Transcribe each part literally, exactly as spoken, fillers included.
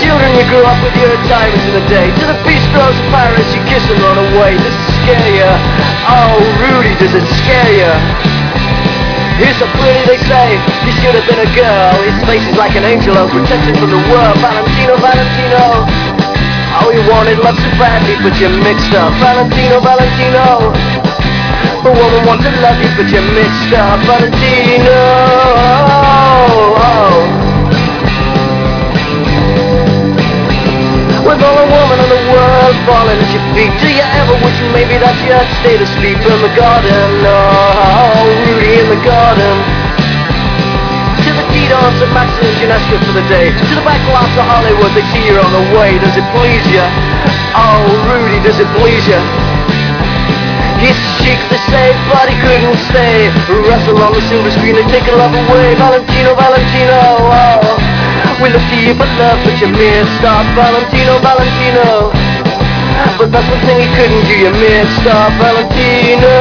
children you grew up with, your diamonds in the day. To the peace girls of Paris, you kiss and run away. Does it scare ya? Oh, Rudy, does it scare ya? He's so pretty, they say, he should have been a girl. His face is like an angel, oh, protected from the world. Valentino, Valentino, oh, he wanted love so badly, but you're mixed up. Valentino, Valentino, a woman wants to love you, but you're mixed up. Valentino, oh. With all a woman in the world falling at your feet, do you ever wish maybe that you had stayed asleep in the garden? Oh, Rudy in the garden. To the T-dance at Maxim's UNESCO for the day. To the back lots of Hollywood, they see you're on the way. Does it please you? Oh, Rudy, does it please you? He's chic, they say, but he couldn't stay. Wrestle on the silver screen, they take a love away. Valentino, Valentino, oh. We look to you for love, but you missed up. Valentino, Valentino, but that's one thing he couldn't do, you missed up. Valentino,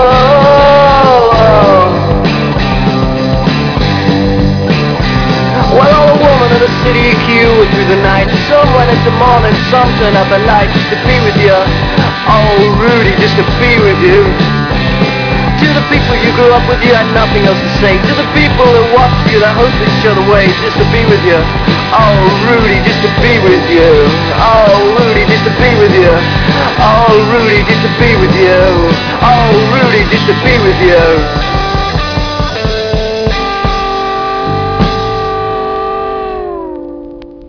well, all the women in the city queue through the night. Some went into morning, some turned up at night just to be with you. Oh, Rudy, just to be with you. To the people you grew up with, you had nothing else to say. To the people that watched you, that hoped they'd show the way, just to be with you. Oh, Rudy, just to be with you. Oh, Rudy, just to be with you. Oh, Rudy, just to be with you. Oh, Rudy, just to be with you.